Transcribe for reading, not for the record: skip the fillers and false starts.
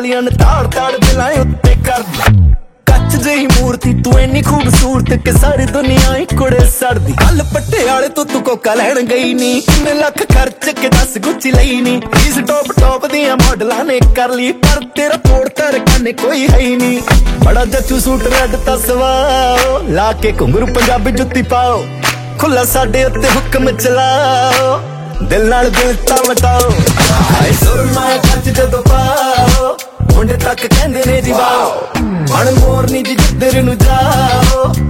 ਵਾਲੀਆਂ ਨੇ ਤਾੜ ਤਾੜ ਦਿਲਾਂ ਉੱਤੇ ਕਰਦੀ ਕੱਚ ਜਿਹੀ ਮੂਰਤੀ ਤੂੰ ਇੰਨੀ ਖੂਬਸੂਰਤ ਕਿ ਸਾਰੀ ਦੁਨੀਆ ਹੀ ਕੁੜੇ ਸੜਦੀ ਕੱਲ ਪਟਿਆਲੇ ਤੋਂ ਤੂੰ ਕੋਕਾ ਲੈਣ ਗਈ ਨੀ ਕਿੰਨੇ ਲੱਖ ਖਰਚ ਕੇ ਦੱਸ ਗੁੱਚੀ ਲਈ ਨੀ ਇਸ ਟੌਪ ਦੀਆਂ ਮਾਡਲਾਂ ਨੇ ਕਰ ਲਈ ਪਰ ਤੇਰਾ ਤੋੜ ਤਰਕਾਨੇ ਕੋਈ ਹੈ ਹੀ ਨੀ ਬੜਾ ਜੱਚੂ ਸੂਟ ਰੈਡ ਤਸਵਾਓ ਲਾ ਕੇ ਘੁੰਗਰੂ ਪੰਜਾਬੀ ਜੁੱਤੀ ਪਾਓ ਖੁੱਲਾ ਸਾਡੇ ਉੱਤੇ ਹੁਕਮ ਚਲਾਓ ਦਿਲ ਨਾਲ ਦਿਲ ਤਾਂ ਵਟਾਓ ਹਾਏ ਸੁਰਮਾ ਕੱਚ ਜਦੋਂ ਪਾਓ ਮੁੰਡੇ ਤੱਕ ਕਹਿੰਦੇ ਨੇ ਜੀਵਾਓ ਮਨ ਮੋਰਨੀ ਜੀ ਜਿੱਧਰ ਨੂੰ ਜਾਓ